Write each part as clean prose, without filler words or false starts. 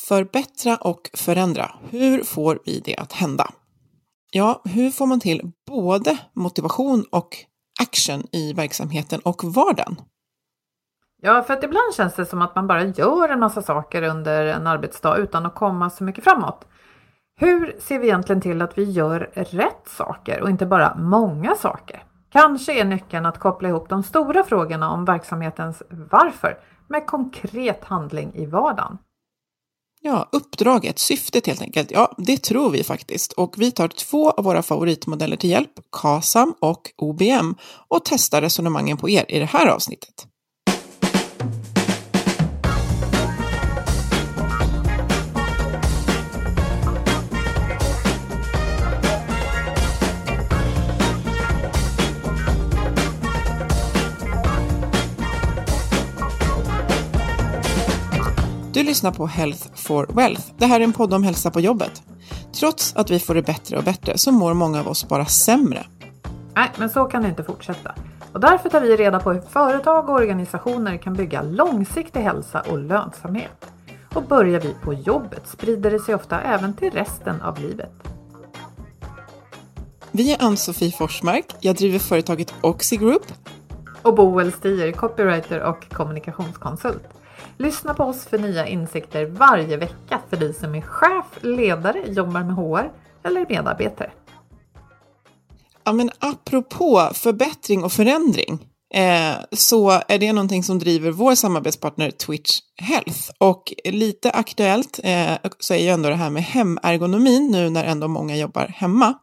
Förbättra och förändra. Hur får vi det att hända? Ja, hur får man till både motivation och action i verksamheten och vardagen? Ja, för att ibland känns det som att man bara gör en massa saker under en arbetsdag utan att komma så mycket framåt. Hur ser vi egentligen till att vi gör rätt saker och inte bara många saker? Kanske är nyckeln att koppla ihop de stora frågorna om verksamhetens varför med konkret handling i vardagen. Ja, uppdraget, syftet helt enkelt. Ja, det tror vi faktiskt. Och vi tar 2 av våra favoritmodeller till hjälp, KASAM och OBM, och testar resonemangen på er i det här avsnittet. Du lyssnar på Health for Wealth. Det här är en podd om hälsa på jobbet. Trots att vi får det bättre och bättre så mår många av oss bara sämre. Nej, men så kan det inte fortsätta. Och därför tar vi reda på hur företag och organisationer kan bygga långsiktig hälsa och lönsamhet. Och börjar vi på jobbet sprider det sig ofta även till resten av livet. Vi är Ann-Sofie Forsmark. Jag driver företaget Oxy Group. Och Boel Stier, copywriter och kommunikationskonsult. Lyssna på oss för nya insikter varje vecka för dig som är chef, ledare, jobbar med HR eller medarbetare. Ja, men apropå förbättring och förändring så är det någonting som driver vår samarbetspartner Twitch Health. Och lite aktuellt så är ju ändå det här med hemergonomin nu när ändå många jobbar hemma.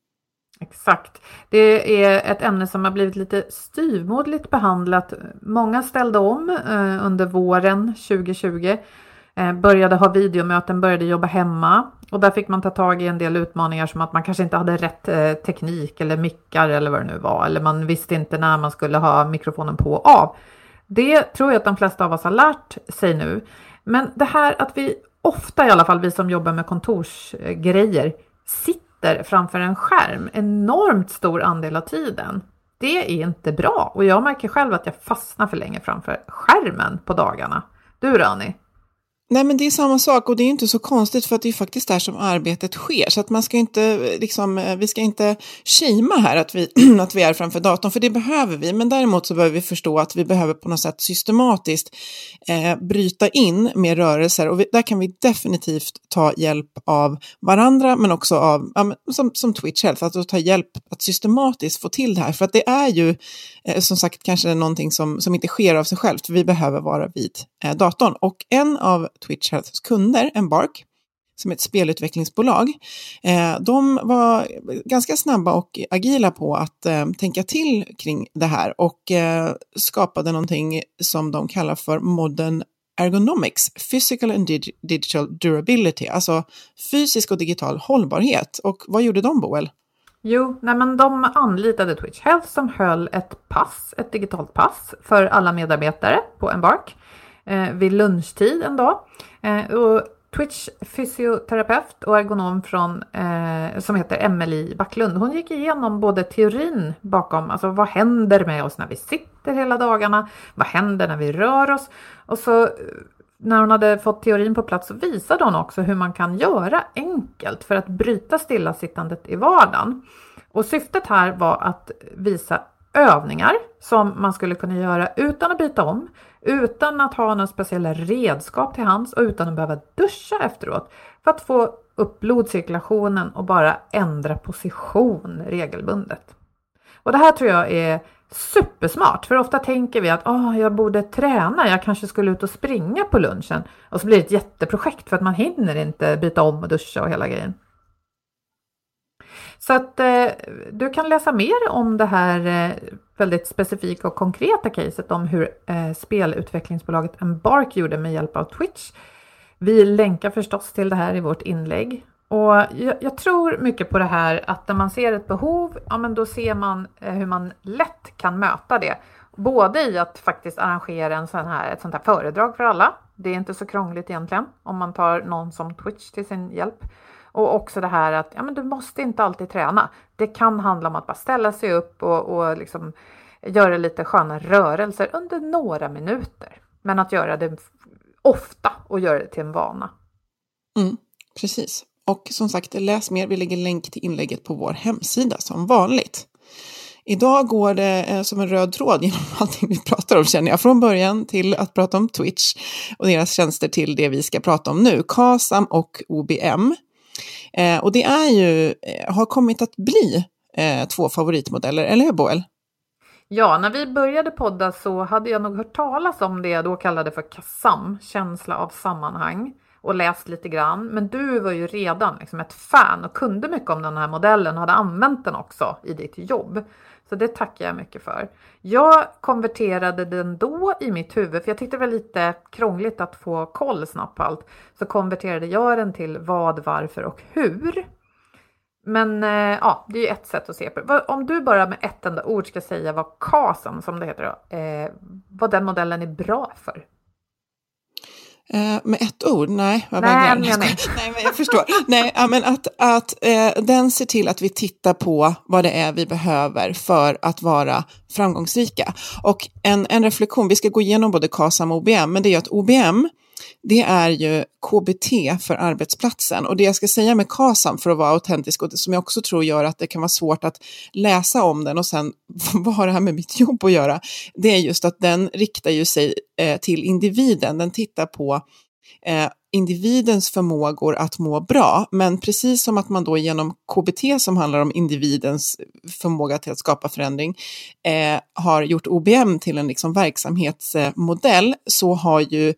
Exakt. Det är ett ämne som har blivit lite styvmoderligt behandlat. Många ställde om under våren 2020. Började ha videomöten, började jobba hemma. Och där fick man ta tag i en del utmaningar som att man kanske inte hade rätt teknik eller mickar eller vad det nu var. Eller man visste inte när man skulle ha mikrofonen på och av. Det tror jag att de flesta av oss har lärt sig nu. Men det här att vi ofta, i alla fall vi som jobbar med kontorsgrejer, sitter framför en skärm enormt stor andel av tiden. Det är inte bra. Och jag märker själv att jag fastnar för länge framför skärmen på dagarna. Du, Rani? Nej, men det är samma sak och det är inte så konstigt för att det är faktiskt där som arbetet sker. Så att man ska inte, vi ska inte shama här att vi är framför datorn, för det behöver vi. Men däremot så behöver vi förstå att vi behöver på något sätt systematiskt bryta in med rörelser. Och där kan vi definitivt ta hjälp av varandra, men också av, som Twitch Health, att ta hjälp att systematiskt få till det här. För att det är ju som sagt kanske någonting som inte sker av sig självt. För vi behöver vara vid datorn. Och en av Twitch Healths kunder, Embark, som är ett spelutvecklingsbolag, de var ganska snabba och agila på att tänka till kring det här och skapade någonting som de kallar för Modern Ergonomics, Physical and Digital Durability, alltså fysisk och digital hållbarhet. Och vad gjorde de, Boel? Jo, men de anlitade Twitch Health som höll ett digitalt pass för alla medarbetare på Embark vid lunchtid en dag. Och Twitch fysioterapeut och ergonom som heter Emelie Backlund, hon gick igenom både teorin bakom, alltså vad händer med oss när vi sitter hela dagarna, vad händer när vi rör oss, och så när hon hade fått teorin på plats så visade hon också hur man kan göra enkelt för att bryta stillasittandet i vardagen. Och syftet här var att visa övningar som man skulle kunna göra utan att byta om, utan att ha några speciella redskap till hands och utan att behöva duscha efteråt, för att få upp blodcirkulationen och bara ändra position regelbundet. Och det här tror jag är supersmart, för ofta tänker vi att jag borde träna, jag kanske skulle ut och springa på lunchen, och så blir det ett jätteprojekt för att man hinner inte byta om och duscha och hela grejen. Så att du kan läsa mer om det här väldigt specifika och konkreta caset om hur spelutvecklingsbolaget Embark gjorde med hjälp av Twitch. Vi länkar förstås till det här i vårt inlägg. Och jag tror mycket på det här att när man ser ett behov, men då ser man hur man lätt kan möta det. Både i att faktiskt arrangera ett sånt här föredrag för alla. Det är inte så krångligt egentligen om man tar någon som Twitch till sin hjälp. Och också det här att du måste inte alltid träna. Det kan handla om att bara ställa sig upp och liksom göra lite sköna rörelser under några minuter. Men att göra det ofta och göra det till en vana. Precis. Och som sagt, läs mer. Vi lägger länk till inlägget på vår hemsida som vanligt. Idag går det som en röd tråd genom allting vi pratar om, känner jag. Från början till att prata om Twitch och deras tjänster till det vi ska prata om nu. KASAM och OBM. Och det är ju, har kommit att bli 2 favoritmodeller, eller hur Boel? Ja, när vi började podda så hade jag nog hört talas om det jag då kallade för KASAM, känsla av sammanhang, och läst lite grann. Men du var ju redan liksom ett fan och kunde mycket om den här modellen och hade använt den också i ditt jobb. Så det tackar jag mycket för. Jag konverterade den då i mitt huvud, för jag tyckte det var lite krångligt att få koll snabbt på allt. Så konverterade jag den till vad, varför och hur. Men ja, det är ju ett sätt att se på det. Om du bara med ett enda ord ska säga vad KASAM, som det heter då, vad den modellen är bra för. Med ett ord? Nej, nej, men jag förstår. Nej, men att den ser till att vi tittar på vad det är vi behöver för att vara framgångsrika. Och en reflektion, vi ska gå igenom både KASAM och OBM, men det är ju att OBM, det är ju KBT för arbetsplatsen. Och det jag ska säga med KASAM, för att vara autentisk, och det som jag också tror gör att det kan vara svårt att läsa om den och sen vad har det här med mitt jobb att göra, det är just att den riktar ju sig till individen. Den tittar på individens förmågor att må bra, men precis som att man då genom KBT, som handlar om individens förmåga till att skapa förändring, har gjort OBM till en liksom verksamhetsmodell, så har ju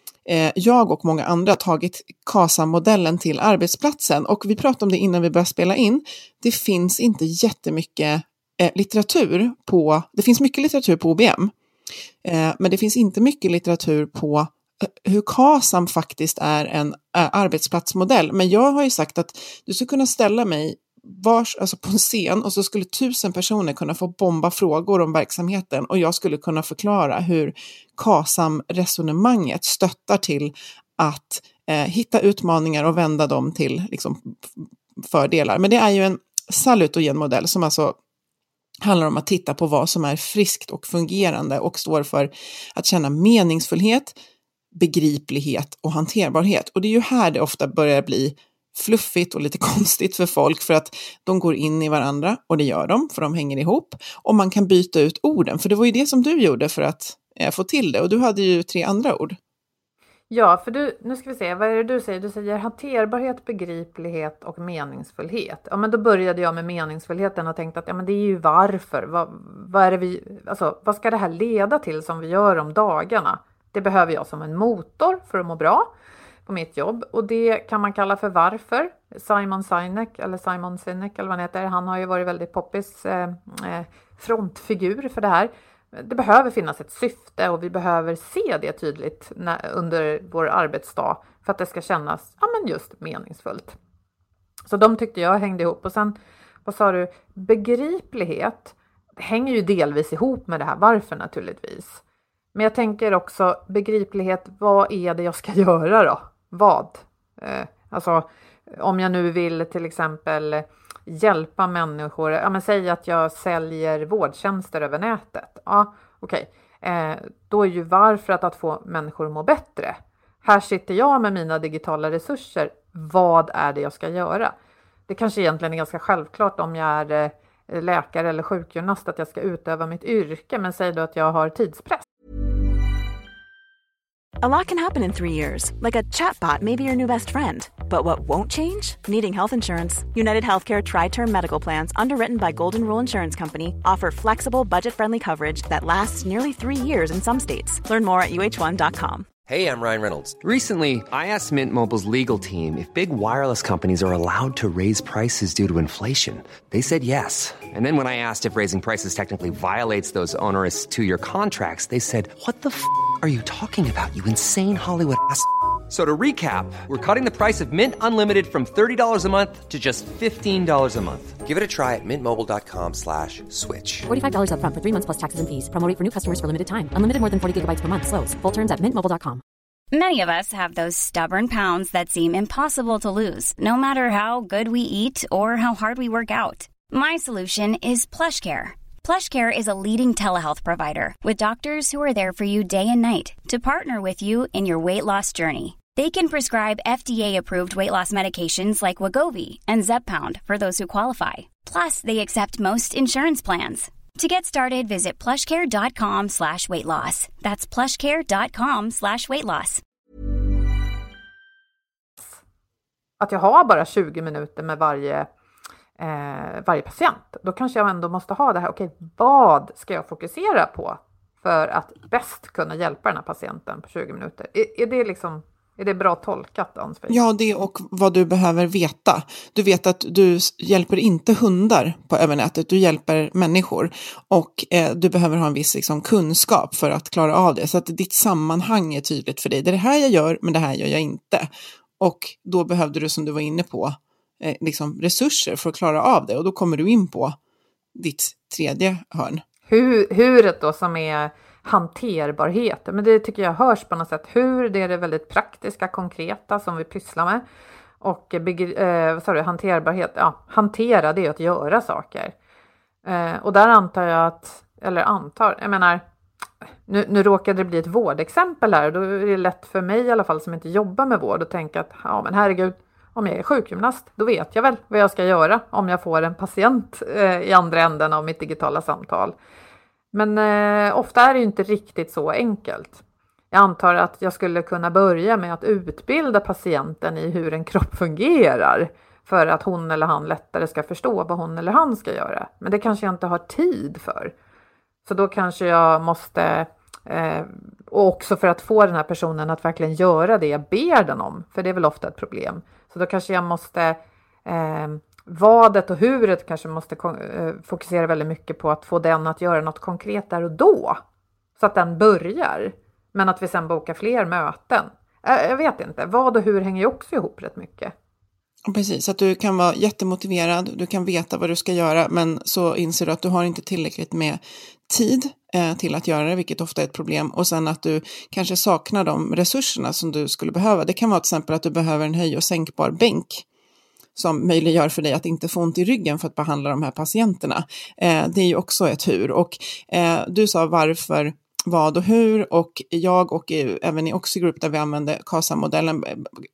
jag och många andra tagit KASAM-modellen till arbetsplatsen. Och vi pratade om det innan vi började spela in. Det finns inte jättemycket litteratur på, det finns mycket litteratur på OBM, men det finns inte mycket litteratur på hur KASAM faktiskt är en arbetsplatsmodell. Men jag har ju sagt att du ska kunna ställa mig alltså på en scen, och så skulle 1000 personer kunna få bomba frågor om verksamheten, och jag skulle kunna förklara hur KASAM-resonemanget stöttar till att hitta utmaningar och vända dem till liksom fördelar. Men det är ju en salutogen-modell som alltså handlar om att titta på vad som är friskt och fungerande och står för att känna meningsfullhet, begriplighet och hanterbarhet. Och det är ju här det ofta börjar bli fluffigt och lite konstigt för folk, för att de går in i varandra, och det gör de för de hänger ihop, och man kan byta ut orden, för det var ju det som du gjorde för att få till det, och du hade ju 3 andra ord. Ja, för nu ska vi se, vad är det du säger? Du säger hanterbarhet, begriplighet och meningsfullhet. Ja, men då började jag med meningsfullheten och tänkte att ja, men det är ju varför. Vad är det vad ska det här leda till som vi gör om dagarna? Det behöver jag som en motor för att må bra på mitt jobb, och det kan man kalla för varför. Simon Sinek eller vad han heter, han har ju varit väldigt poppis frontfigur för det här. Det behöver finnas ett syfte, och vi behöver se det tydligt under vår arbetsdag för att det ska kännas just meningsfullt. Så de tyckte jag hängde ihop. Och sen, vad sa du? Begriplighet, det hänger ju delvis ihop med det här varför naturligtvis. Men jag tänker också begriplighet, vad är det jag ska göra då? Vad? Alltså om jag nu vill till exempel hjälpa människor, men säg att jag säljer vårdtjänster över nätet. Ja, okej. Då är ju varför att få människor att må bättre. Här sitter jag med mina digitala resurser. Vad är det jag ska göra? Det kanske egentligen är ganska självklart om jag är läkare eller sjukgymnast att jag ska utöva mitt yrke, men säg då att jag har tidspress. A lot can happen in 3 years, like a chatbot may be your new best friend. But what won't change? Needing health insurance. United Healthcare Tri-Term Medical Plans, underwritten by Golden Rule Insurance Company, offer flexible, budget-friendly coverage that lasts nearly 3 years in some states. Learn more at uh1.com. Hey, I'm Ryan Reynolds. Recently, I asked Mint Mobile's legal team if big wireless companies are allowed to raise prices due to inflation. They said yes. And then when I asked if raising prices technically violates those onerous 2-year contracts, they said, "What the f*** are you talking about, you insane Hollywood ass?" So to recap, we're cutting the price of Mint Unlimited from $30 a month to just $15 a month. Give it a try at mintmobile.com/switch. $45 up front for 3 months plus taxes and fees. Promo rate for new customers for limited time. Unlimited more than 40 gigabytes per month slows. Full terms at mintmobile.com. Many of us have those stubborn pounds that seem impossible to lose, no matter how good we eat or how hard we work out. My solution is PlushCare. PlushCare is a leading telehealth provider with doctors who are there for you day and night to partner with you in your weight loss journey. They can prescribe FDA-approved weight loss medications like Wegovy and Zepbound for those who qualify. Plus, they accept most insurance plans. To get started, visit plushcare.com/weightloss. That's plushcare.com/weightloss. Att jag har bara 20 minuter med varje patient. Då kanske jag ändå måste ha det här. Okej, vad ska jag fokusera på för att bäst kunna hjälpa den här patienten på 20 minuter? Är det bra tolkat, Ann-Sofie? Ja, det och vad du behöver veta. Du vet att du hjälper inte hundar på övernätet, du hjälper människor. Och du behöver ha en viss kunskap för att klara av det. Så att ditt sammanhang är tydligt för dig. Det är det här jag gör, men det här gör jag inte. Och då behövde du, som du var inne på, resurser för att klara av det. Och då kommer du in på ditt tredje hörn. Huret då, som är hanterbarhet. Men det tycker jag hörs på något sätt. Hur, det är det väldigt praktiska, konkreta som vi pysslar med. Och hanterbarhet. Ja, hantera, det är att göra saker. Och där antar jag nu råkade det bli ett vårdexempel här. Då är det lätt för mig i alla fall, som inte jobbar med vård, att tänka att ja, men herregud, om jag är sjukgymnast, då vet jag väl vad jag ska göra om jag får en patient i andra änden av mitt digitala samtal. Men ofta är det ju inte riktigt så enkelt. Jag antar att jag skulle kunna börja med att utbilda patienten i hur en kropp fungerar, för att hon eller han lättare ska förstå vad hon eller han ska göra. Men det kanske jag inte har tid för. Så då kanske jag måste, och också för att få den här personen att verkligen göra det jag ber den om. För det är väl ofta ett problem. Så då kanske jag måste, vadet och huret kanske måste fokusera väldigt mycket på att få den att göra något konkret där och då. Så att den börjar. Men att vi sen bokar fler möten. Jag vet inte, vad och hur hänger ju också ihop rätt mycket. Precis, att du kan vara jättemotiverad, du kan veta vad du ska göra, men så inser du att du har inte tillräckligt med tid till att göra det, vilket ofta är ett problem. Och sen att du kanske saknar de resurserna som du skulle behöva. Det kan vara till exempel att du behöver en höj- och sänkbar bänk som möjliggör för dig att inte få ont i ryggen för att behandla de här patienterna. Det är ju också ett hur. Och du sa varför, vad och hur, och jag och även i Oxigroup där vi använder KASA-modellen,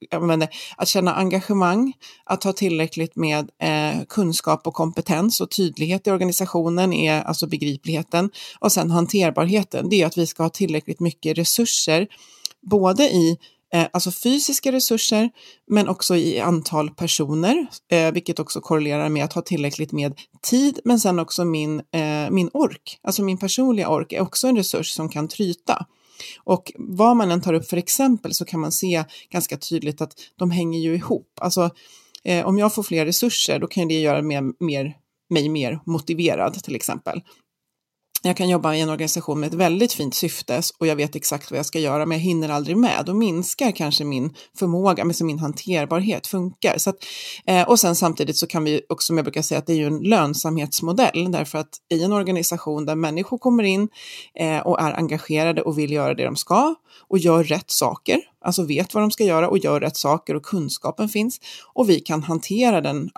att känna engagemang, att ha tillräckligt med kunskap och kompetens och tydlighet i organisationen är alltså begripligheten, och sen hanterbarheten, det är att vi ska ha tillräckligt mycket resurser, både i alltså fysiska resurser, men också i antal personer, vilket också korrelerar med att ha tillräckligt med tid, men sen också min ork, alltså min personliga ork är också en resurs som kan tryta. Och vad man än tar upp för exempel så kan man se ganska tydligt att de hänger ju ihop. Alltså om jag får fler resurser, då kan det göra mig mer motiverad till exempel. Jag kan jobba i en organisation med ett väldigt fint syfte och jag vet exakt vad jag ska göra, men jag hinner aldrig med. Då minskar kanske min förmåga, men så min hanterbarhet funkar. Så att, och sen samtidigt så kan vi också, som jag brukar säga, att det är ju en lönsamhetsmodell. Därför att i en organisation där människor kommer in och är engagerade och vill göra det de ska och gör rätt saker, alltså vet vad de ska göra och gör rätt saker och kunskapen finns, och vi kan hantera den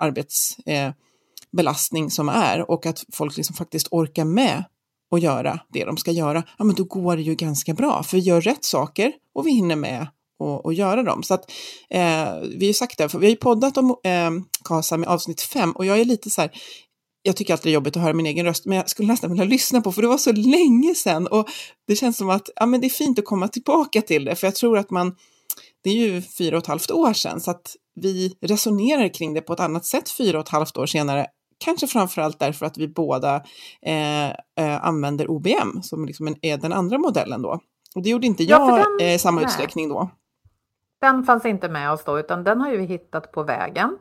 arbetsbelastning som är, och att folk liksom faktiskt orkar med och göra det de ska göra, ja men då går det ju ganska bra, för vi gör rätt saker och vi hinner med och göra dem. Så att vi har sagt det, för vi har ju poddat om KASA med avsnitt 5, och jag är lite så här, jag tycker alltid det är jobbigt att höra min egen röst, men jag skulle nästan vilja lyssna på, för det var så länge sedan, och det känns som att ja, men det är fint att komma tillbaka till det, för jag tror att det är ju 4,5 år sedan, så att vi resonerar kring det på ett annat sätt 4,5 år senare. Kanske framförallt därför att vi båda använder OBM som liksom är den andra modellen då. Och det gjorde inte jag i samma utsträckning då. Den fanns inte med oss då, utan den har ju vi hittat på vägen.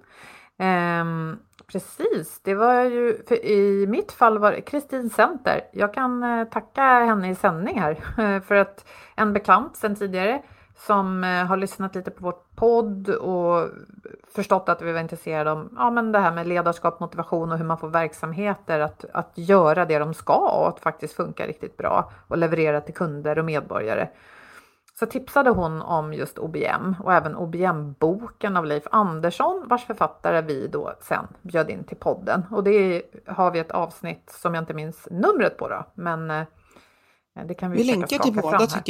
Precis, det var ju, för i mitt fall var det Kristin Center. Jag kan tacka henne i sändning här för att en bekant sedan tidigare som har lyssnat lite på vårt podd och förstått att vi var intresserade om men det här med ledarskap, motivation och hur man får verksamheter att göra det de ska och att faktiskt funka riktigt bra och leverera till kunder och medborgare. Så tipsade hon om just OBM och även OBM-boken av Leif Andersson, vars författare vi då sen bjöd in till podden. Och det har vi ett avsnitt som jag inte minns numret på då, men det kan vi länkar till båda tycker jag.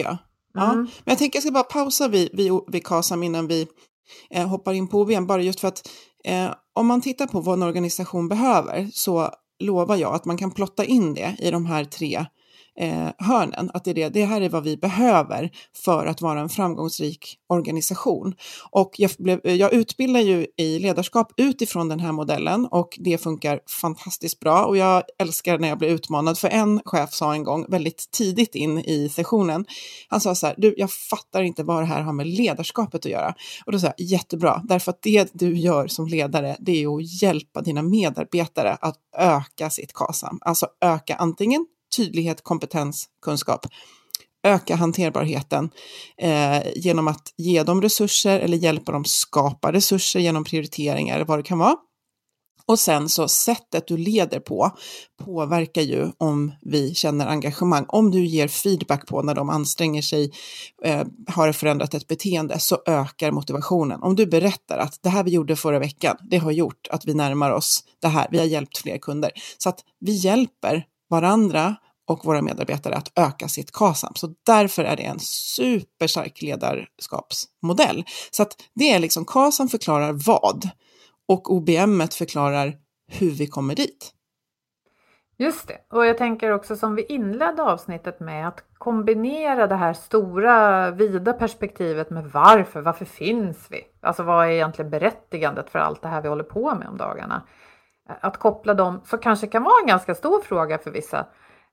Ja, men jag tänker jag ska bara pausa vid KASAM innan vi hoppar in på OBM. Bara just för att om man tittar på vad en organisation behöver så lovar jag att man kan plotta in det i de här 3 hörnen. Att det här är vad vi behöver för att vara en framgångsrik organisation. Och jag utbildar ju i ledarskap utifrån den här modellen och det funkar fantastiskt bra. Och jag älskar när jag blir utmanad, för en chef sa en gång väldigt tidigt in i sessionen, han sa så här: du, jag fattar inte vad det här har med ledarskapet att göra. Och då sa jag, jättebra, därför att det du gör som ledare, det är att hjälpa dina medarbetare att öka sitt KASAM. Alltså öka antingen tydlighet, kompetens, kunskap. Öka hanterbarheten genom att ge dem resurser eller hjälpa dem skapa resurser genom prioriteringar eller vad det kan vara. Och sen så sättet du leder på påverkar ju om vi känner engagemang. Om du ger feedback på när de anstränger sig, har förändrat ett beteende, så ökar motivationen. Om du berättar att det här vi gjorde förra veckan, det har gjort att vi närmar oss det här. Vi har hjälpt fler kunder. Så att vi hjälper varandra och våra medarbetare att öka sitt KASAM. Så därför är det en superstark ledarskapsmodell. Så att det är liksom KASAM förklarar vad och OBM förklarar hur vi kommer dit. Just det. Och jag tänker också som vi inledde avsnittet med att kombinera det här stora, vida perspektivet med varför finns vi? Alltså vad är egentligen berättigandet för allt det här vi håller på med om dagarna? Att koppla dem så kanske kan vara en ganska stor fråga för vissa,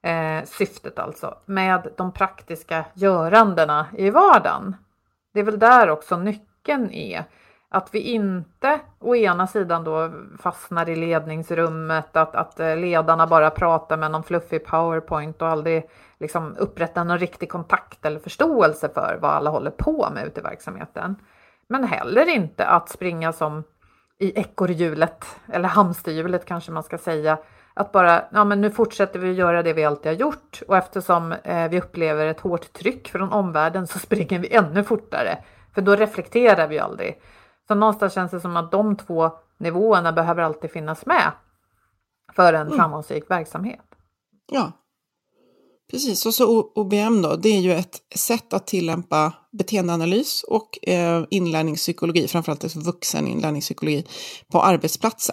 syftet alltså, med de praktiska görandena i vardagen. Det är väl där också nyckeln är. Att vi inte å ena sidan då fastnar i ledningsrummet, att ledarna bara pratar med någon fluffig PowerPoint och aldrig liksom upprättar någon riktig kontakt eller förståelse för vad alla håller på med ute i verksamheten. Men heller inte att springa som i ekorrhjulet eller hamsterhjulet kanske man ska säga. Att bara, ja men nu fortsätter vi göra det vi alltid har gjort, och eftersom vi upplever ett hårt tryck från omvärlden så springer vi ännu fortare. För då reflekterar vi aldrig. Så någonstans känns det som att de 2 nivåerna behöver alltid finnas med för en framgångsrik verksamhet. Ja, precis. Och så OBM då, det är ju ett sätt att tillämpa beteendeanalys och inlärningspsykologi, framförallt vuxeninlärningspsykologi på arbetsplatsen.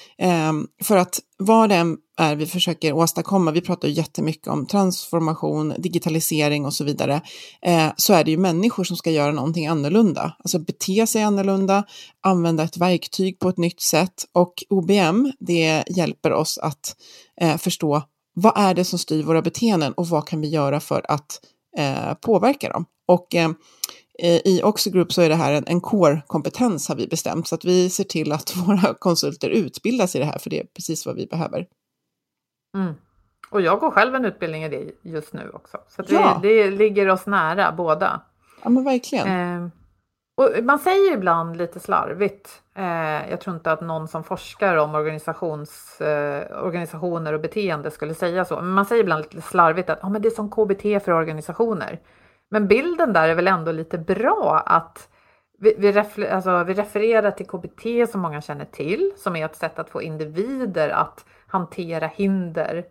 För att vad det är vi försöker åstadkomma, vi pratar ju jättemycket om transformation, digitalisering och så vidare, så är det ju människor som ska göra någonting annorlunda. Alltså bete sig annorlunda, använda ett verktyg på ett nytt sätt, och OBM det hjälper oss att förstå vad är det som styr våra beteenden och vad kan vi göra för att påverka dem. Och i Oxy Group så är det här en core-kompetens har vi bestämt, så att vi ser till att våra konsulter utbildas i det här, för det är precis vad vi behöver. Mm. Och jag går själv en utbildning i det just nu också. Så att det ligger oss nära båda. Ja men verkligen. Och man säger ibland lite slarvigt, jag tror inte att någon som forskar om organisationer och beteende skulle säga så, men man säger ibland lite slarvigt att men det är som KBT för organisationer. Men bilden där är väl ändå lite bra, att vi refererar till KBT som många känner till, som är ett sätt att få individer att hantera hinder,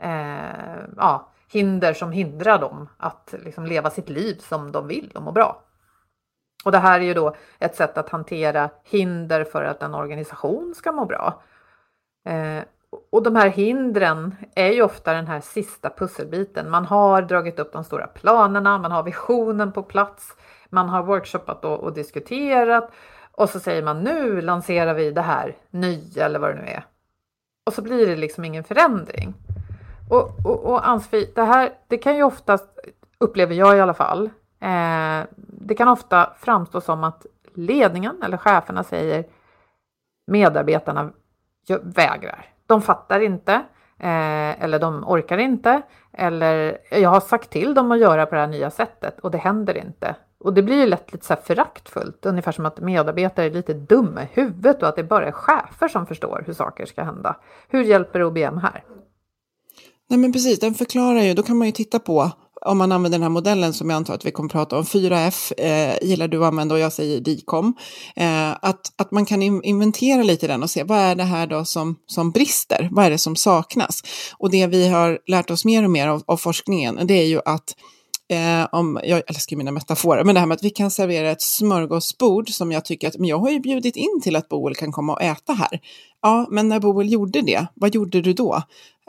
hinder som hindrar dem att liksom leva sitt liv som de vill och må bra. Och det här är ju då ett sätt att hantera hinder för att en organisation ska må bra. Och de här hindren är ju ofta den här sista pusselbiten. Man har dragit upp de stora planerna, man har visionen på plats, man har workshoppat och diskuterat. Och så säger man, nu lanserar vi det här nya eller vad det nu är. Och så blir det liksom ingen förändring. Och Ann-Sofie, det kan ju ofta, upplever jag i alla fall, det kan ofta framstå som att ledningen eller cheferna säger medarbetarna vägrar. De fattar inte, eller de orkar inte, eller jag har sagt till dem att göra på det här nya sättet och det händer inte. Och det blir ju lätt lite så här föraktfullt, ungefär som att medarbetare är lite dumma i huvudet och att det bara är chefer som förstår hur saker ska hända. Hur hjälper OBM här? Nej men precis, den förklarar ju, då kan man ju titta på, om man använder den här modellen som jag antar att vi kommer att prata om, 4F gillar du att använda och jag säger DICOM, att man kan inventera lite den och se vad är det här då som brister, vad är det som saknas. Och det vi har lärt oss mer och mer av forskningen, det är ju att jag älskar mina metaforer, men det här med att vi kan servera ett smörgåsbord som jag tycker att, men jag har ju bjudit in till att Boel kan komma och äta här. Ja, men när Boel gjorde det, vad gjorde du då?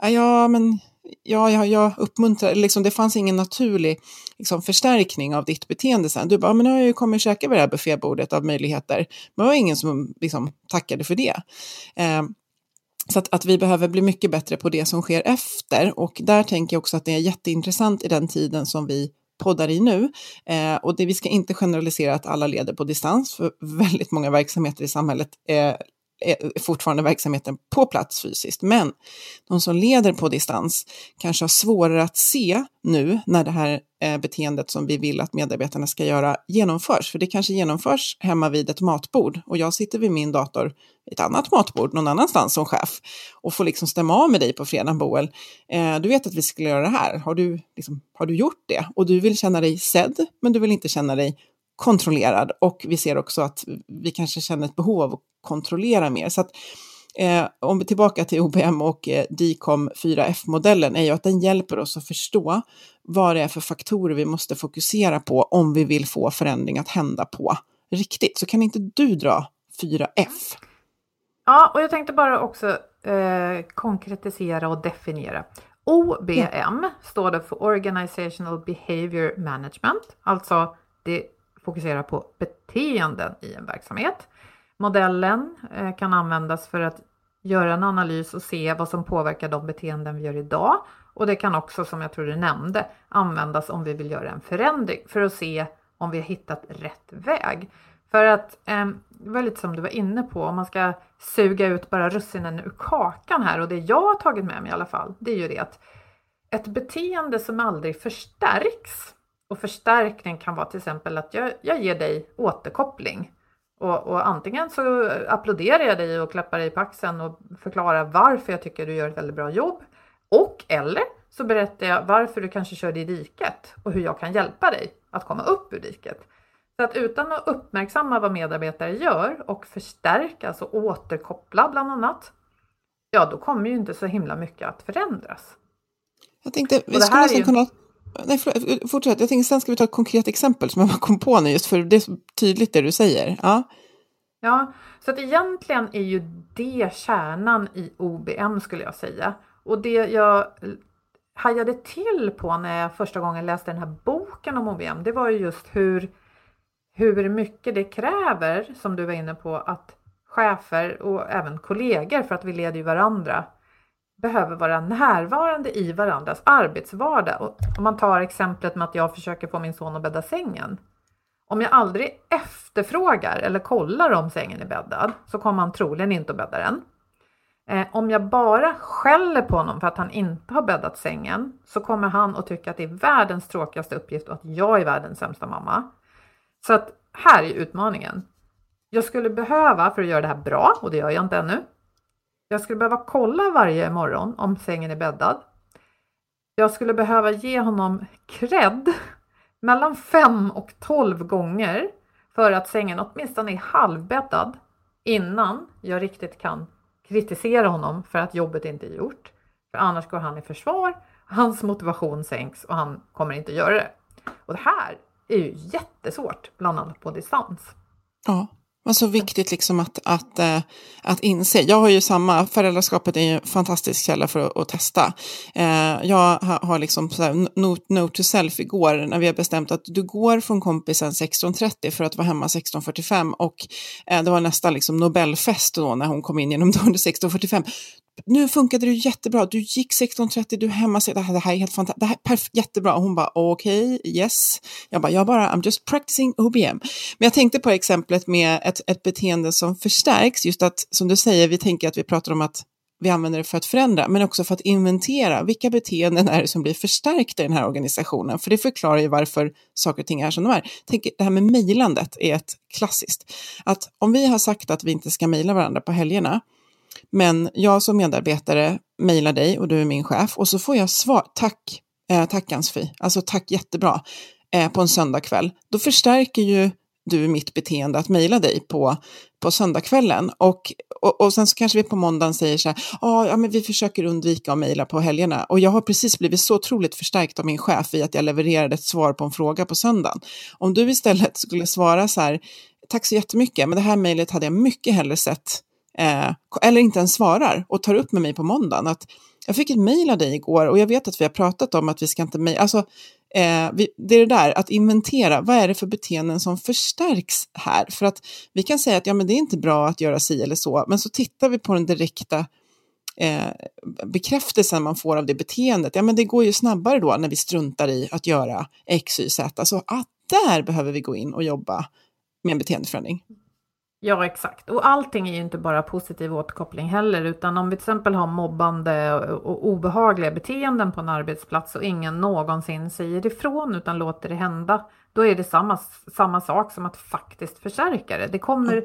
Jag uppmuntrar, liksom, det fanns ingen naturlig liksom, förstärkning av ditt beteende sen. Du bara, men nu har jag ju kommit och käkat vid det här buffébordet av möjligheter. Men det var ingen som liksom, tackade för det. Så att vi behöver bli mycket bättre på det som sker efter. Och där tänker jag också att det är jätteintressant i den tiden som vi poddar i nu. Och vi ska inte generalisera att alla leder på distans. För väldigt många verksamheter i samhället är fortfarande verksamheten på plats fysiskt. Men de som leder på distans kanske har svårare att se nu när det här beteendet som vi vill att medarbetarna ska göra genomförs. För det kanske genomförs hemma vid ett matbord och jag sitter vid min dator vid ett annat matbord någon annanstans som chef och får liksom stämma av med dig på fredag, Boel. Du vet att vi skulle göra det här. Har du gjort det? Och du vill känna dig sedd, men du vill inte känna dig kontrollerad. Och vi ser också att vi kanske känner ett behov av att kontrollera mer. Så att om vi är tillbaka till OBM och DICOM 4F-modellen är ju att den hjälper oss att förstå vad det är för faktorer vi måste fokusera på om vi vill få förändring att hända på riktigt. Så kan inte du dra 4F? Ja, och jag tänkte bara också konkretisera och definiera. OBM står det för Organizational Behavior Management. Alltså det fokuserar på beteenden i en verksamhet. Modellen kan användas för att göra en analys och se vad som påverkar de beteenden vi gör idag. Och det kan också, som jag tror du nämnde, användas om vi vill göra en förändring för att se om vi har hittat rätt väg. För att, det var lite som du var inne på, om man ska suga ut bara russinen ur kakan här, och det jag har tagit med mig i alla fall, det är ju det att ett beteende som aldrig förstärks, och förstärkning kan vara till exempel att jag ger dig återkoppling. Och antingen så applåderar jag dig och klappar dig på axeln och förklarar varför jag tycker du gör ett väldigt bra jobb. Eller så berättar jag varför du kanske körde i diket och hur jag kan hjälpa dig att komma upp ur diket. Så att utan att uppmärksamma vad medarbetare gör och förstärka, alltså återkoppla bland annat, ja då kommer ju inte så himla mycket att förändras. Jag tänkte, vi skulle nästan kunna... Nej, fortsätt. Jag tänkte sen ska vi ta ett konkret exempel som jag bara kom på nu, just för det är så tydligt det du säger. Ja, så att egentligen är ju det kärnan i OBM skulle jag säga. Och det jag hajade till på när jag första gången läste den här boken om OBM, det var ju just hur mycket det kräver, som du var inne på, att chefer och även kollegor, för att vi leder ju varandra, behöver vara närvarande i varandras arbetsvardag. Och om man tar exemplet med att jag försöker få min son att bädda sängen. Om jag aldrig efterfrågar eller kollar om sängen är bäddad, så kommer han troligen inte att bädda den. Om jag bara skäller på honom för att han inte har bäddat sängen, så kommer han att tycka att det är världens tråkigaste uppgift och att jag är världens sämsta mamma. Så att här är utmaningen. Jag skulle behöva, för att göra det här bra, och det gör jag inte ännu, jag skulle behöva kolla varje morgon om sängen är bäddad. Jag skulle behöva ge honom cred mellan 5 och 12 gånger för att sängen åtminstone är halvbäddad innan jag riktigt kan kritisera honom för att jobbet inte är gjort. För annars går han i försvar, hans motivation sänks och han kommer inte göra det. Och det här är ju jättesvårt, bland annat på distans. Ja. Men så viktigt liksom att inse. Jag har ju föräldraskapet är ju en fantastisk källa för att testa. Jag har liksom så här, note to self igår när vi har bestämt att du går från kompisen 16:30 för att vara hemma 16:45, och det var nästan liksom Nobelfest då när hon kom in genom dörren 16:45. Nu funkade det jättebra. Du gick 16:30, du är hemma. Det här är helt fantastiskt. Det här är jättebra. Och hon bara, okej, yes. I'm just practicing OBM. Men jag tänkte på exemplet med ett beteende som förstärks. Just att, som du säger, vi tänker att vi pratar om att vi använder det för att förändra, men också för att inventera vilka beteenden är det som blir förstärkta i den här organisationen. För det förklarar ju varför saker och ting är som de är. Tänk, det här med mejlandet är ett klassiskt. Att om vi har sagt att vi inte ska mejla varandra på helgerna, men jag som medarbetare mejlar dig och du är min chef, och så får jag svar, tack Ansfi, alltså tack jättebra, på en söndagkväll. Då förstärker ju du mitt beteende att mejla dig på söndagskvällen, och och sen så kanske vi på måndagen säger så här, ja men vi försöker undvika att mejla på helgerna. Och jag har precis blivit så otroligt förstärkt av min chef i att jag levererade ett svar på en fråga på söndagen. Om du istället skulle svara så här, tack så jättemycket, men det här mejlet hade jag mycket hellre sett, eller inte ens svarar och tar upp med mig på måndagen. Att jag fick ett mejl av dig igår och jag vet att vi har pratat om att vi ska inte mejla. Alltså, det är det där att inventera, vad är det för beteenden som förstärks här? För att vi kan säga att ja, men det är inte bra att göra si eller så, men så tittar vi på den direkta bekräftelsen man får av det beteendet. Ja, men det går ju snabbare då när vi struntar i att göra X, Y, Z. Alltså att där behöver vi gå in och jobba med en beteendeförändring. Ja, exakt. Och allting är ju inte bara positiv återkoppling heller, utan om vi till exempel har mobbande och obehagliga beteenden på en arbetsplats och ingen någonsin säger ifrån utan låter det hända, då är det samma sak som att faktiskt förstärka det. Det kommer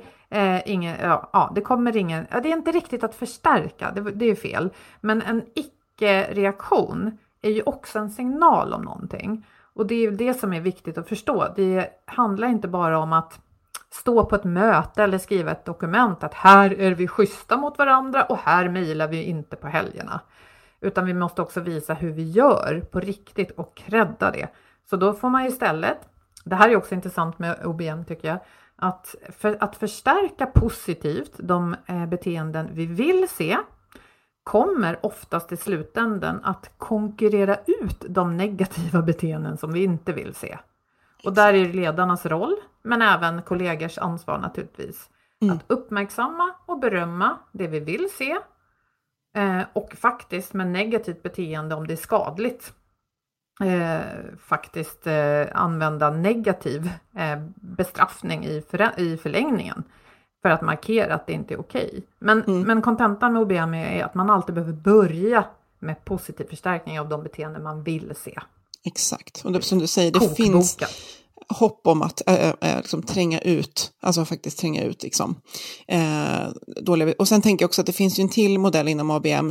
det är inte riktigt att förstärka, det är fel. Men en icke-reaktion är ju också en signal om någonting. Och det är det som är viktigt att förstå. Det handlar inte bara om att stå på ett möte eller skriva ett dokument att här är vi schyssta mot varandra och här mejlar vi inte på helgerna. Utan vi måste också visa hur vi gör på riktigt och credda det. Så då får man istället, det här är också intressant med OBM tycker jag, att förstärka positivt de beteenden vi vill se kommer oftast i slutändan att konkurrera ut de negativa beteenden som vi inte vill se. Och där är ledarnas roll, men även kollegors ansvar naturligtvis. Att uppmärksamma och berömma det vi vill se. Och faktiskt med negativt beteende om det är skadligt. Använda negativ bestraffning i förlängningen. För att markera att det inte är okej. Men kontentan med OBM är att man alltid behöver börja med positiv förstärkning av de beteenden man vill se. Exakt, och det, som du säger, det finns hopp om att liksom tränga ut, alltså faktiskt tränga ut liksom. Och sen tänker jag också att det finns ju en till modell inom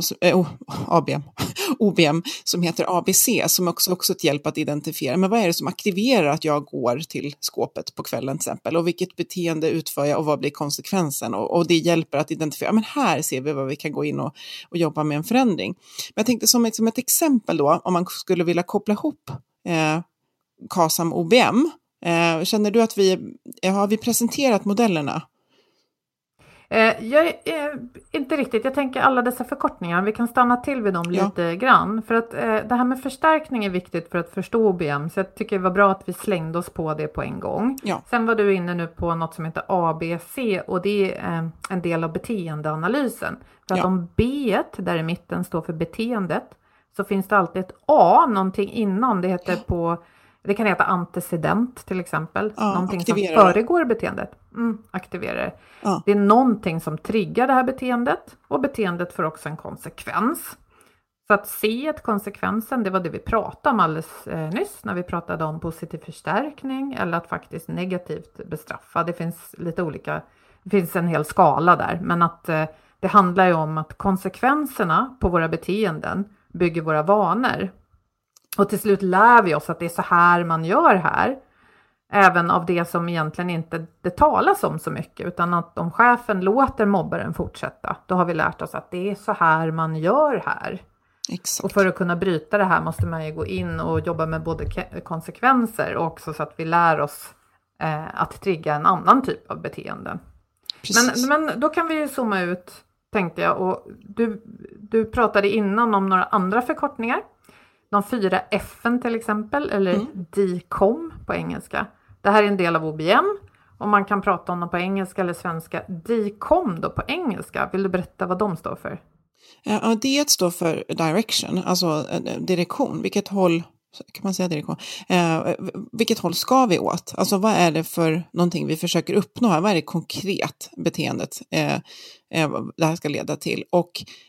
OBM som heter ABC, som också ett hjälp att identifiera, men vad är det som aktiverar att jag går till skåpet på kvällen till exempel, och vilket beteende utför jag och vad blir konsekvensen, och det hjälper att identifiera, men här ser vi vad vi kan gå in och jobba med en förändring. Men jag tänkte som ett exempel då, om man skulle vilja koppla ihop KASAM OBM, känner du att har vi presenterat modellerna? Jag inte riktigt. Jag tänker alla dessa förkortningar. Vi kan stanna till vid dem lite grann. För att det här med förstärkning är viktigt för att förstå OBM. Så jag tycker det var bra att vi slängde oss på det på en gång. Ja. Sen var du inne nu på något som heter ABC. Och det är en del av beteendeanalysen. För att om B där i mitten står för beteendet, så finns det alltid ett A, någonting innan. Det heter det kan heta antecedent till exempel. Någonting som föregår beteendet. Aktiverar. Det är någonting som triggar det här beteendet. Och beteendet får också en konsekvens. Så att se konsekvensen, det var det vi pratade om alldeles nyss. När vi pratade om positiv förstärkning. Eller att faktiskt negativt bestraffa. Det finns lite olika. Det finns en hel skala där. Men att det handlar ju om att konsekvenserna på våra beteenden bygger våra vanor. Och till slut lär vi oss att det är så här man gör här. Även av det som egentligen inte det talas om så mycket. Utan att om chefen låter mobbaren fortsätta, då har vi lärt oss att det är så här man gör här. Exakt. Och för att kunna bryta det här måste man ju gå in och jobba med både konsekvenser och också så att vi lär oss att trigga en annan typ av beteenden. Men då kan vi ju zooma ut, tänkte jag. Och du pratade innan om några andra förkortningar. De 4 F:en till exempel, eller DCOM på engelska. Det här är en del av OBM. Och man kan prata om dem på engelska eller svenska. DCOM då på engelska. Vill du berätta vad de står för? Ja, D står för direction, alltså direktion. Vilket håll, kan man säga direktion? Vilket håll ska vi åt? Alltså vad är det för någonting vi försöker uppnå här? Vad är det konkret beteendet det här ska leda till? Och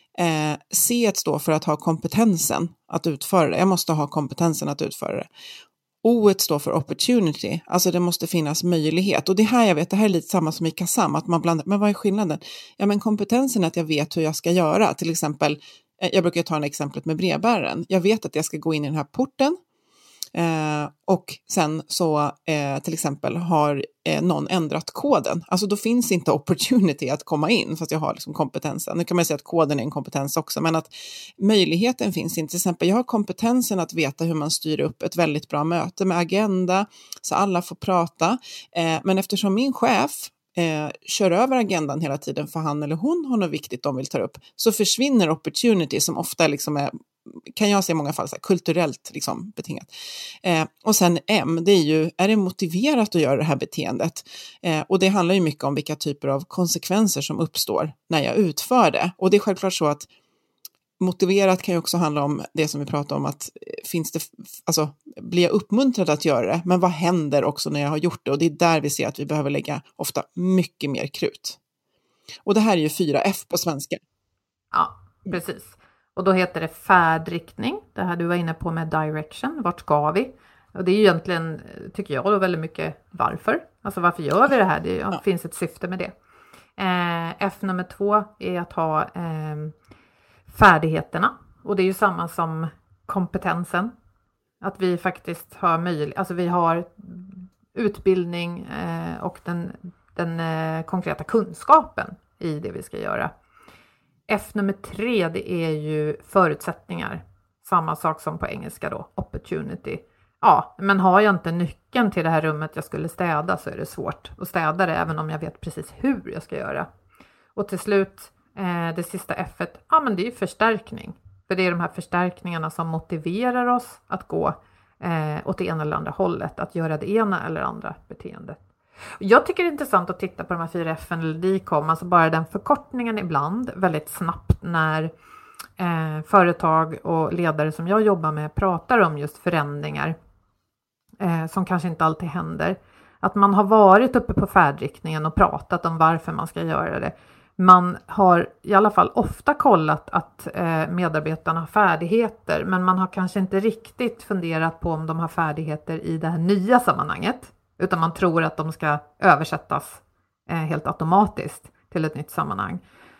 C står för att ha kompetensen att utföra det. Jag måste ha kompetensen att utföra det. O står för opportunity, alltså det måste finnas möjlighet. Och det här jag vet, det här är lite samma som i KASAM, att man blandar, men vad är skillnaden? Ja, men kompetensen är att jag vet hur jag ska göra. Till exempel, jag brukar ta en exempel med brevbäraren. Jag vet att jag ska gå in i den här porten. Och sen så till exempel har någon ändrat koden. Alltså då finns inte opportunity att komma in fast jag har liksom kompetensen. Nu kan man säga att koden är en kompetens också, men att möjligheten finns inte. Till exempel jag har kompetensen att veta hur man styr upp ett väldigt bra möte med agenda så alla får prata. Men eftersom min chef kör över agendan hela tiden för han eller hon har något viktigt de vill ta upp, så försvinner opportunity som ofta liksom är, kan jag se i många fall så här, kulturellt liksom betingat. Och sen M, det är ju, är det motiverat att göra det här beteendet? Och det handlar ju mycket om vilka typer av konsekvenser som uppstår när jag utför det. Och det är självklart så att motiverat kan ju också handla om det som vi pratar om, att finns det, alltså blir jag uppmuntrad att göra det, men vad händer också när jag har gjort det? Och det är där vi ser att vi behöver lägga ofta mycket mer krut. Och det här är ju 4F på svenska. Ja, precis. Och då heter det färdriktning, det här du var inne på med direction, vart ska vi? Och det är ju egentligen, tycker jag då, väldigt mycket varför. Alltså varför gör vi det här? Det finns ett syfte med det. F nummer 2 är att ha färdigheterna. Och det är ju samma som kompetensen. Att vi faktiskt har alltså vi har utbildning och den konkreta kunskapen i det vi ska göra. F nummer 3, det är ju förutsättningar. Samma sak som på engelska då, opportunity. Ja, men har jag inte nyckeln till det här rummet jag skulle städa så är det svårt att städa det även om jag vet precis hur jag ska göra. Och till slut, det sista F-et, ja men det är ju förstärkning. För det är de här förstärkningarna som motiverar oss att gå åt det ena eller andra hållet. Att göra det ena eller andra beteendet. Jag tycker det är intressant att titta på de här 4 F-en eller DICOM. Alltså bara den förkortningen ibland väldigt snabbt när företag och ledare som jag jobbar med pratar om just förändringar som kanske inte alltid händer. Att man har varit uppe på färdriktningen och pratat om varför man ska göra det. Man har i alla fall ofta kollat att medarbetarna har färdigheter, men man har kanske inte riktigt funderat på om de har färdigheter i det här nya sammanhanget. Utan man tror att de ska översättas helt automatiskt till ett nytt sammanhang.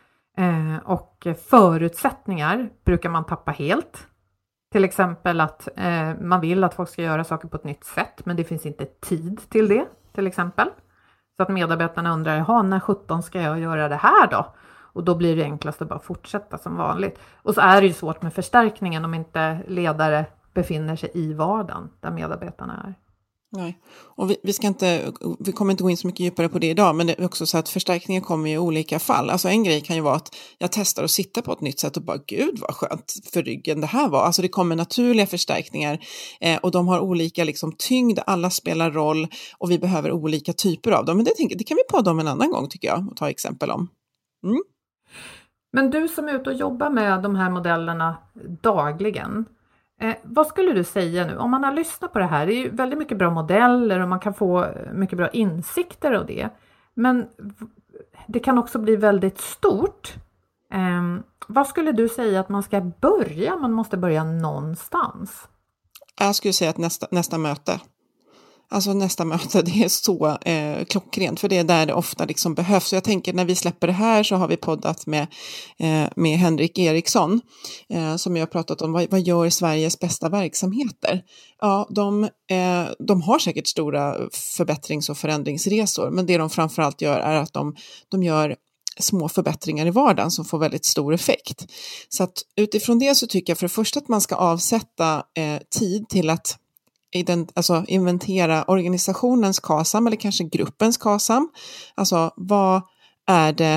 Och förutsättningar brukar man tappa helt. Till exempel att man vill att folk ska göra saker på ett nytt sätt, men det finns inte tid till det, till exempel. Så att medarbetarna undrar, jaha, när 17 ska jag göra det här då? Och då blir det enklast att bara fortsätta som vanligt. Och så är det ju svårt med förstärkningen om inte ledare befinner sig i vardagen där medarbetarna är. Nej, och vi kommer inte gå in så mycket djupare på det idag, men det är också så att förstärkningen kommer i olika fall. Alltså en grej kan ju vara att jag testar att sitta på ett nytt sätt och bara, gud vad skönt för ryggen det här var. Alltså det kommer naturliga förstärkningar och de har olika liksom tyngd, alla spelar roll och vi behöver olika typer av dem. Men det kan vi podda om en annan gång tycker jag och ta exempel om. Mm. Men du som är ute och jobbar med de här modellerna dagligen, vad skulle du säga nu? Om man har lyssnat på det här, det är ju väldigt mycket bra modeller och man kan få mycket bra insikter av det. Men det kan också bli väldigt stort. Vad skulle du säga att man ska börja? Man måste börja någonstans. Jag skulle säga att nästa möte. Alltså nästa möte, det är så klockrent för det är där det ofta liksom behövs. Så jag tänker när vi släpper det här så har vi poddat med Henrik Eriksson som jag har pratat om vad gör Sveriges bästa verksamheter. Ja, de har säkert stora förbättrings- och förändringsresor, men det de framförallt gör är att de gör små förbättringar i vardagen som får väldigt stor effekt. Så att utifrån det så tycker jag för det första att man ska avsätta tid till att inventera organisationens KASAM eller kanske gruppens KASAM. Alltså vad är det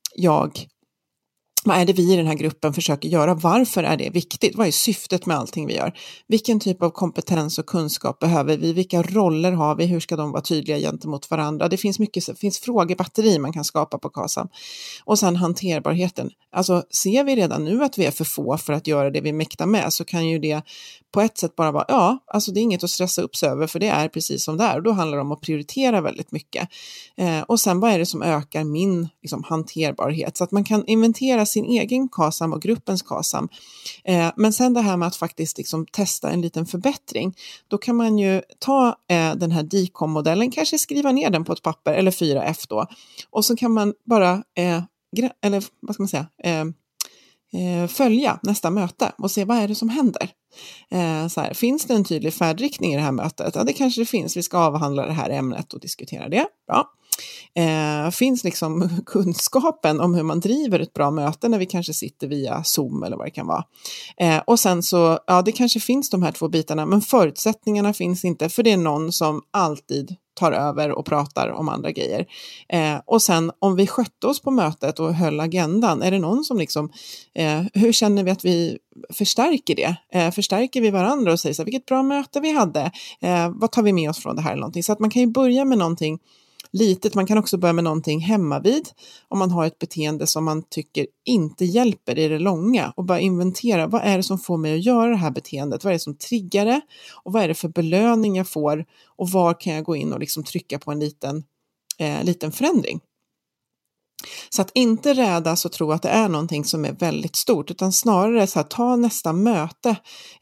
vi i den här gruppen försöker göra? Varför är det viktigt? Vad är syftet med allting vi gör? Vilken typ av kompetens och kunskap behöver vi? Vilka roller har vi? Hur ska de vara tydliga gentemot varandra? Det finns frågebatteri man kan skapa på KASAM. Och sen hanterbarheten. Alltså ser vi redan nu att vi är för få för att göra det vi mäktar med, så kan ju det på ett sätt bara vara, alltså det är inget att stressa upp sig över för det är precis som det är. Och då handlar det om att prioritera väldigt mycket. Och sen vad är det som ökar min hanterbarhet? Så att man kan inventera sin egen KASAM och gruppens KASAM. Men sen det här med att faktiskt testa en liten förbättring. Då kan man ju ta den här DICOM-modellen, kanske skriva ner den på ett papper eller 4F då. Och så kan man bara, följa nästa möte och se vad är det som händer. Så här, finns det en tydlig färdriktning i det här mötet? Ja, det kanske det finns. Vi ska avhandla det här ämnet och diskutera det. Bra. Finns liksom kunskapen om hur man driver ett bra möte när vi kanske sitter via Zoom eller vad det kan vara. Och sen så, ja, det kanske finns de här 2 bitarna, men förutsättningarna finns inte, för det är någon som alltid tar över och pratar om andra grejer. Och sen om vi skötte oss på mötet och höll agendan, är det någon som liksom, hur känner vi att vi förstärker det? Förstärker vi varandra och säger så här, vilket bra möte vi hade? Vad tar vi med oss från det här eller någonting? Så att man kan ju börja med någonting litet, man kan också börja med någonting hemma vid om man har ett beteende som man tycker inte hjälper i det långa, och bara inventera, vad är det som får mig att göra det här beteendet, vad är det som triggar det och vad är det för belöning jag får och var kan jag gå in och liksom trycka på en liten förändring. Så att inte rädas och tro att det är någonting som är väldigt stort, utan snarare så här, ta nästa möte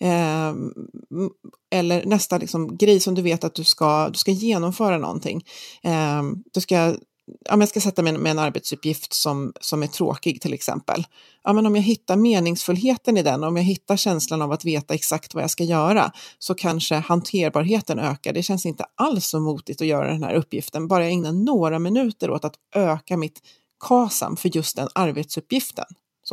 eller nästa liksom grej som du vet att du ska genomföra någonting. Jag ska sätta mig med en arbetsuppgift som är tråkig till exempel. Ja, men om jag hittar meningsfullheten i den, om jag hittar känslan av att veta exakt vad jag ska göra, så kanske hanterbarheten ökar. Det känns inte alls så motigt att göra den här uppgiften. Bara jag ägnar några minuter åt att öka mitt KASAM för just den arbetsuppgiften. Så.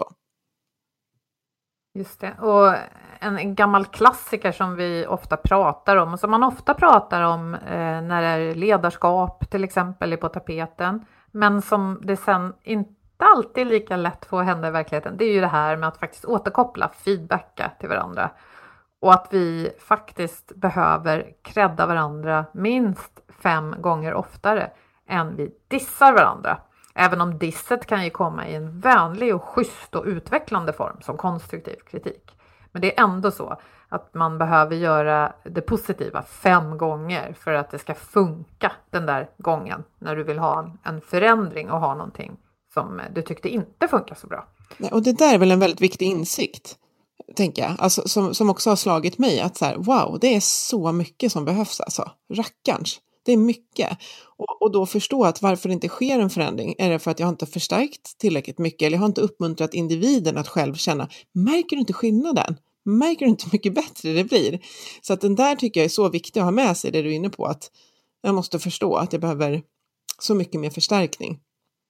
Just det. Och en gammal klassiker som vi ofta pratar om, och som man ofta pratar om när det är ledarskap till exempel är på tapeten, men som det sen inte alltid är lika lätt får hända i verkligheten, det är ju det här med att faktiskt återkoppla, feedbacka till varandra. Och att vi faktiskt behöver credda varandra minst 5 gånger oftare än vi dissar varandra. Även om disset kan ju komma i en vänlig och schysst och utvecklande form som konstruktiv kritik. Men det är ändå så att man behöver göra det positiva 5 gånger för att det ska funka den där gången när du vill ha en förändring och ha någonting som du tyckte inte funkar så bra. Och det där är väl en väldigt viktig insikt, tänker jag. Alltså, som också har slagit mig att så här, wow, det är så mycket som behövs alltså. Rackarns. Det är mycket. Och då förstå att varför det inte sker en förändring, är det för att jag inte har förstärkt tillräckligt mycket, eller jag har inte uppmuntrat individen att själv känna, märker du inte skillnaden? Märker du inte hur mycket bättre det blir? Så att den där tycker jag är så viktig att ha med sig, det du är inne på, att jag måste förstå att jag behöver så mycket mer förstärkning.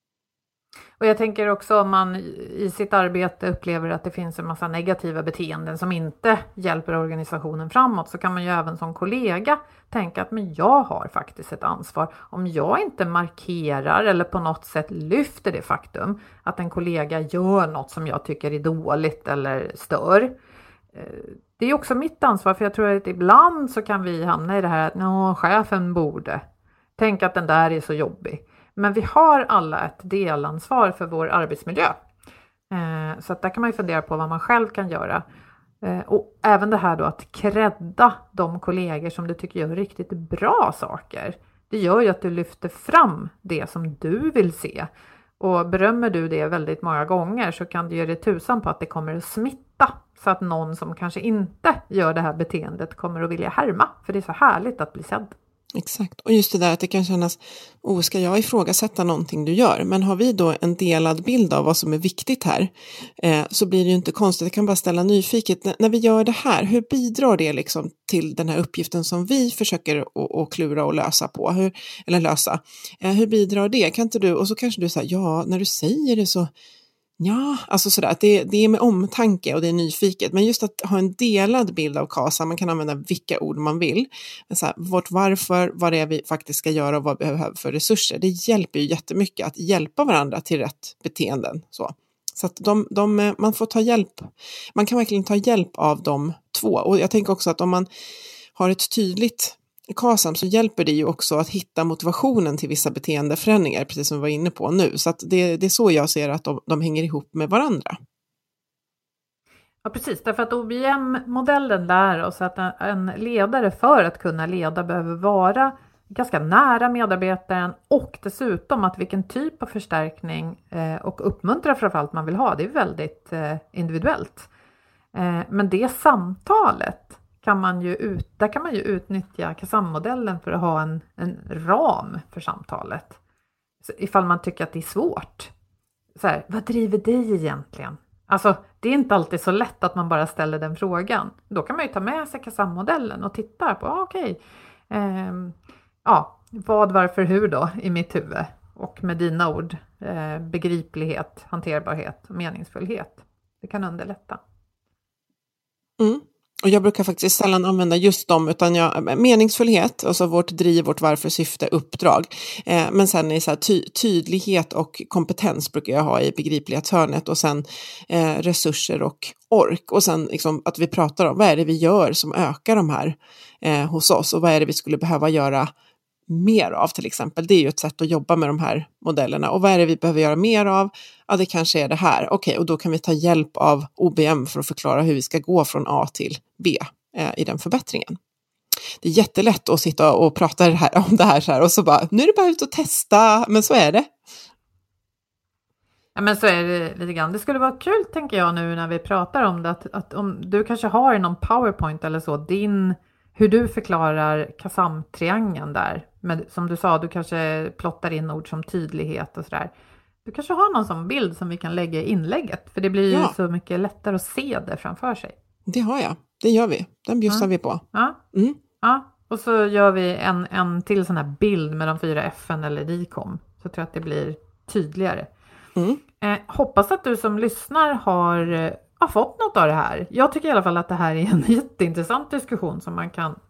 Och jag tänker också om man i sitt arbete upplever att det finns en massa negativa beteenden som inte hjälper organisationen framåt, så kan man ju även som kollega tänka att men jag har faktiskt ett ansvar. Om jag inte markerar eller på något sätt lyfter det faktum att en kollega gör något som jag tycker är dåligt eller stör. Det är också mitt ansvar, för jag tror att ibland så kan vi hamna i det här att chefen borde tänka att den där är så jobbig. Men vi har alla ett delansvar för vår arbetsmiljö. Så att där kan man ju fundera på vad man själv kan göra. Och även det här då att credda de kollegor som du tycker gör riktigt bra saker. Det gör ju att du lyfter fram det som du vill se. Och berömmer du det väldigt många gånger så kan du göra det tusan på att det kommer att smitta. Så att någon som kanske inte gör det här beteendet kommer att vilja härma. För det är så härligt att bli sedd. Exakt. Och just det där att det kan kännas, ska jag ifrågasätta någonting du gör? Men har vi då en delad bild av vad som är viktigt här, så blir det ju inte konstigt. Jag kan bara ställa nyfiket, när vi gör det här, hur bidrar det liksom till den här uppgiften som vi försöker att klura och lösa på? Hur bidrar det? Kan inte du, och så kanske du säger, ja, när du säger det så, ja, alltså sådär, att det är med omtanke och det är nyfiket. Men just att ha en delad bild av KASAM, man kan använda vilka ord man vill. Men så här, varför, vad det är vi faktiskt ska göra och vad vi behöver för resurser. Det hjälper ju jättemycket att hjälpa varandra till rätt beteenden. Så att man får ta hjälp. Man kan verkligen ta hjälp av de 2. Och jag tänker också att om man har ett tydligt KASAM så hjälper det ju också att hitta motivationen till vissa beteendeförändringar, precis som vi var inne på nu. Så att det är så jag ser att de hänger ihop med varandra. Ja, precis. Därför att OBM-modellen lär oss att en ledare för att kunna leda behöver vara ganska nära medarbetaren, och dessutom att vilken typ av förstärkning och uppmuntra framförallt man vill ha, det är väldigt individuellt. Men det samtalet kan man ju utnyttja KASAM-modellen för att ha en ram för samtalet. Så ifall man tycker att det är svårt. Så här, vad driver dig egentligen? Alltså, det är inte alltid så lätt att man bara ställer den frågan. Då kan man ju ta med sig KASAM-modellen och titta på, vad, varför, hur då i mitt huvud. Och med dina ord, begriplighet, hanterbarhet och meningsfullhet. Det kan underlätta. Mm. Och jag brukar faktiskt sällan använda just dem, utan meningsfullhet, alltså vårt driv, vårt varför, syfte, uppdrag. Men sen är så här tydlighet och kompetens brukar jag ha i begriplighetshörnet, och sen resurser och ork. Och sen liksom att vi pratar om vad är det vi gör som ökar de här hos oss, och vad är det vi skulle behöva göra mer av till exempel. Det är ju ett sätt att jobba med de här modellerna. Och vad är det vi behöver göra mer av? Ja, det kanske är det här. Okej, och då kan vi ta hjälp av OBM för att förklara hur vi ska gå från A till B i den förbättringen. Det är jättelätt att sitta och prata om det här så här, och så bara, nu är det bara ut och testa, men så är det. Ja, men så är det lite grann. Det skulle vara kul, tänker jag, nu när vi pratar om det, att om du kanske har någon PowerPoint eller så, hur du förklarar KASAM-triangeln där. Men som du sa, du kanske plottar in ord som tydlighet och sådär. Du kanske har någon sån bild som vi kan lägga i inlägget. För det blir ju så mycket lättare att se det framför sig. Det har jag. Det gör vi. Den bjussar vi på. Ja. Mm. Ja. Och så gör vi en till sån här bild med de 4 F:en eller DICOM. Så tror jag att det blir tydligare. Mm. Hoppas att du som lyssnar har fått något av det här. Jag tycker i alla fall att det här är en jätteintressant diskussion som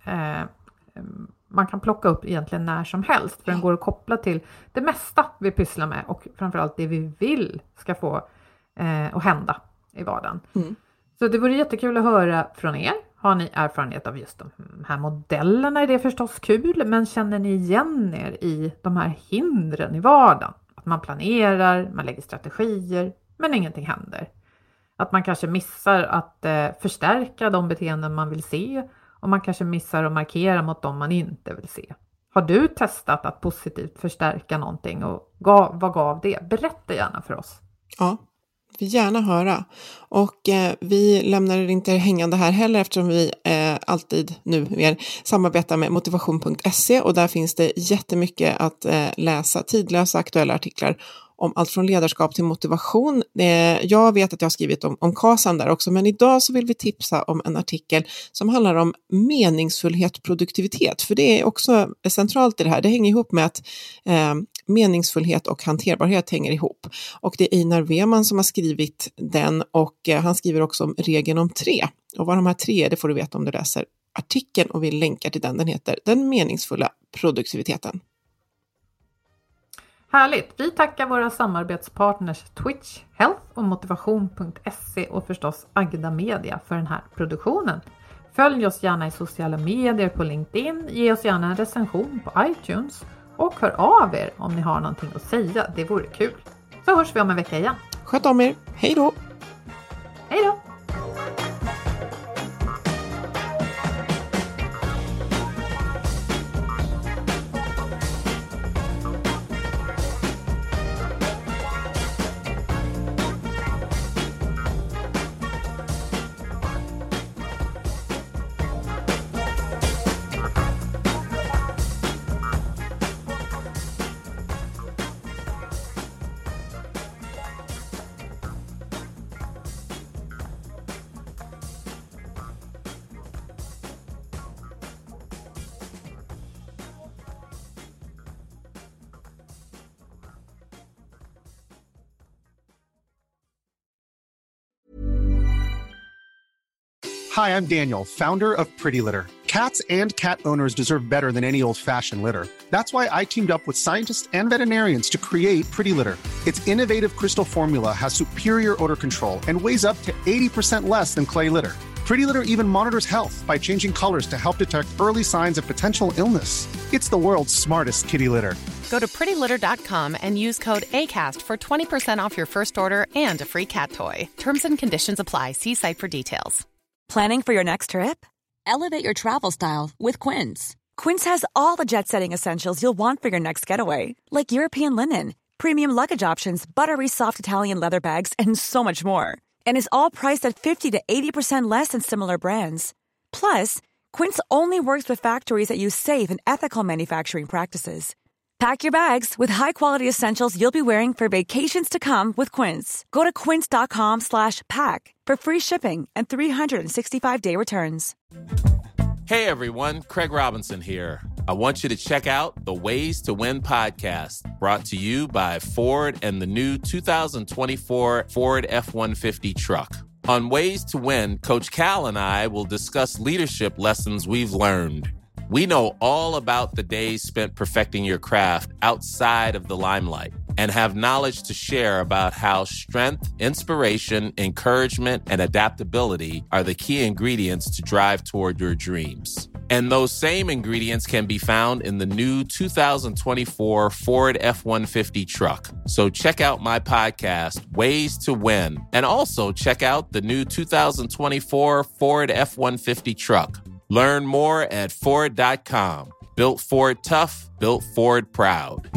man kan plocka upp egentligen när som helst. För den går att koppla till det mesta vi pysslar med, och framförallt det vi vill ska få att hända i vardagen. Mm. Så det vore jättekul att höra från er. Har ni erfarenhet av just de här modellerna, är det förstås kul. Men känner ni igen er i de här hindren i vardagen? Att man planerar, man lägger strategier, men ingenting händer. Att man kanske missar att förstärka de beteenden man vill se. Och man kanske missar att markera mot dem man inte vill se. Har du testat att positivt förstärka någonting? Och vad gav det? Berätta gärna för oss. Ja, vi vill gärna höra. Och vi lämnar det inte hängande här heller, eftersom vi alltid nu mer samarbetar med motivation.se. Och där finns det jättemycket att läsa, tidlösa aktuella artiklar om allt från ledarskap till motivation. Jag vet att jag har skrivit om KASAM där också, men idag så vill vi tipsa om en artikel som handlar om meningsfullhet, produktivitet. För det är också centralt i det här. Det hänger ihop med att meningsfullhet och hanterbarhet hänger ihop. Och det är Einar Weman som har skrivit den, och han skriver också om regeln om 3. Och vad de här 3 är, det får du veta om du läser artikeln, och vi länkar till den. Den heter Den meningsfulla produktiviteten. Härligt! Vi tackar våra samarbetspartners Twitch Health och motivation.se och förstås Agda Media för den här produktionen. Följ oss gärna i sociala medier på LinkedIn, ge oss gärna en recension på iTunes och hör av er om ni har någonting att säga, det vore kul. Så hörs vi om en vecka igen. Sköt om er, hej då! Hej då! Hi, I'm Daniel, founder of Pretty Litter. Cats and cat owners deserve better than any old-fashioned litter. That's why I teamed up with scientists and veterinarians to create Pretty Litter. Its innovative crystal formula has superior odor control and weighs up to 80% less than clay litter. Pretty Litter even monitors health by changing colors to help detect early signs of potential illness. It's the world's smartest kitty litter. Go to prettylitter.com and use code ACAST for 20% off your first order and a free cat toy. Terms and conditions apply. See site for details. Planning for your next trip? Elevate your travel style with Quince. Quince has all the jet-setting essentials you'll want for your next getaway, like European linen, premium luggage options, buttery soft Italian leather bags, and so much more. And is all priced at 50 to 80% less than similar brands. Plus, Quince only works with factories that use safe and ethical manufacturing practices. Pack your bags with high-quality essentials you'll be wearing for vacations to come with Quince. Go to quince.com/pack for free shipping and 365-day returns. Hey everyone, Craig Robinson here. I want you to check out the Ways to Win podcast, brought to you by Ford and the new 2024 Ford F-150 truck. On Ways to Win, Coach Cal and I will discuss leadership lessons we've learned. We know all about the days spent perfecting your craft outside of the limelight and have knowledge to share about how strength, inspiration, encouragement, and adaptability are the key ingredients to drive toward your dreams. And those same ingredients can be found in the new 2024 Ford F-150 truck. So check out my podcast, Ways to Win, and also check out the new 2024 Ford F-150 truck. Learn more at Ford.com. Built Ford tough, built Ford proud.